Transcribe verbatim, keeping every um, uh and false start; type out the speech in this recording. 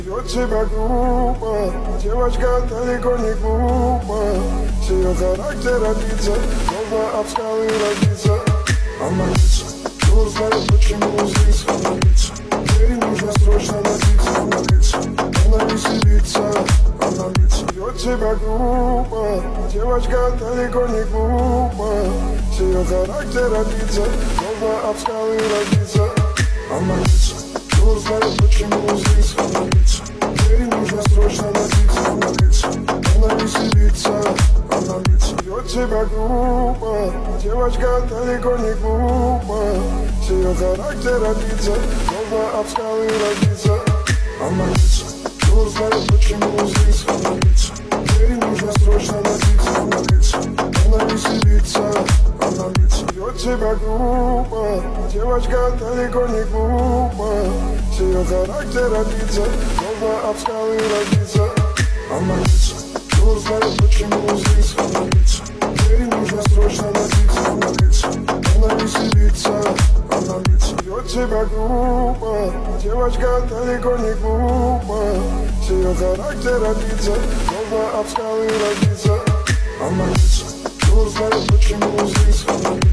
Ведет себя глупо, девочка далеко не глупа. С ее характера лица можно об скалы родиться. Она лица, кто знает, почему здесь она лица. Ей нужно срочно напиться, она лица. Она веселится, она лица. Ведет себя глупо, девочка далеко не глупа. С ее характера лица можно об скалы родиться. Она лица, кто знает, почему здесь она лица. Ей нужно срочно напиться, она лица. Она веселится, она лица. Ведет себя глупо, девочка далеко не глупа. С ее характера лица можно об скалы родиться. Она лица, кто знает, почему здесь она лица. Ей нужно срочно напиться, она лица. Она веселится, она лица. Ведет себя глупо, девочка далеко не глупа. С ее характера лица можно об скалы родиться. Она лица, кто знает, почему здесь она лица. Ей нужно срочно напиться, она лица. Она веселится, она лица. Ведет себя глупо, девочка далеко не глупа. С ее характера лица можно об скалы родиться. Она лица, кто знает, почему здесь она лица.